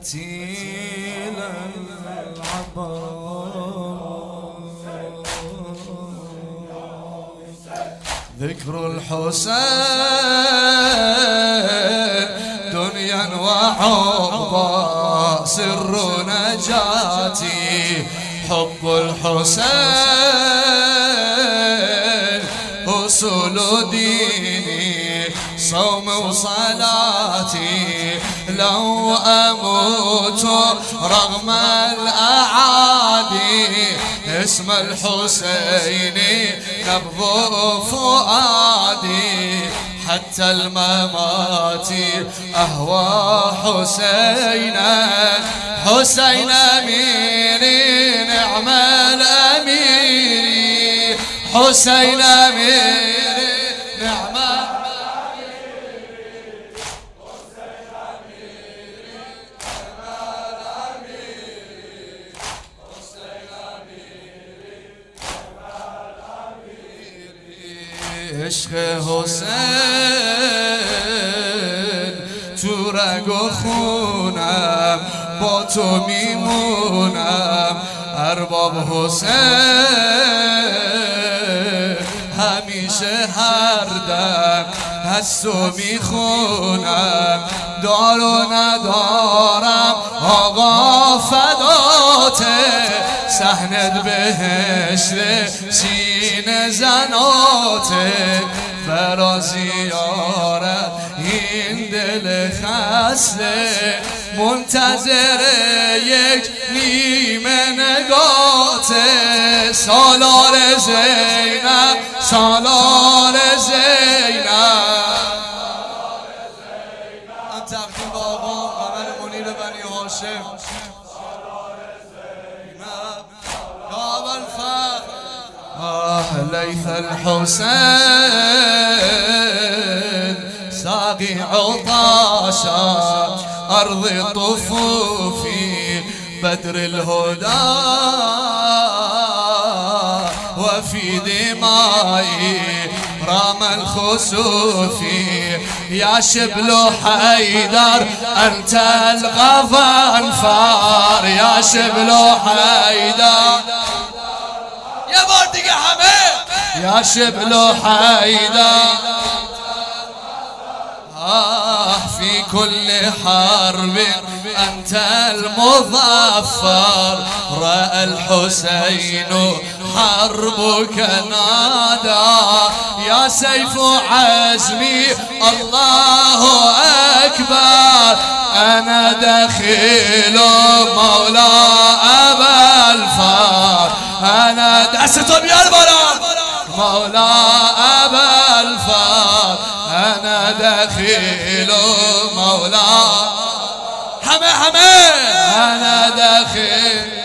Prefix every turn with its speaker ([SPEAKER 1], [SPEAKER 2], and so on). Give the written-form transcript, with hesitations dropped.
[SPEAKER 1] فتيل العبر ذكر الحسين دنيا وعقبى سر نجاتي حب الحسين أصول ديني صوم وصلاتي لو أموت رغم الأعادي اسم الحسين نبض فؤادي حتى الممات أهوى حسينا حسين أميري نعم الأميري حسين أميري نعم عشق حسین تو رگ و خونم با تو میمونم ارباب حسین همیشه هر دم هست و میخونم دار و ندارم آقا فداته صحنت بهشت سینه زناته برا زیارت این دل خسته منتظر یک نیمه نگاته سالار زینب سالار زینب من تقدیم با آقا قمر منیر بنی هاشم ليث الحسين ساقي عطاشا أرض طفوفي بدر الهدى وفي دمائي رام الخسوف يا شبل حيدر أنت الغضنفار يا شبل حيدر يا بردق حميد يا شبل حيدر في كل حرب أنت المظفر رأى الحسين حربك نادى يا سيف عزمي الله أكبر أنا دخيل مولى أبا الفار أنا دستم يا البلد مولى أبا الفار أنا دخيل مولى حمي أنا دخيل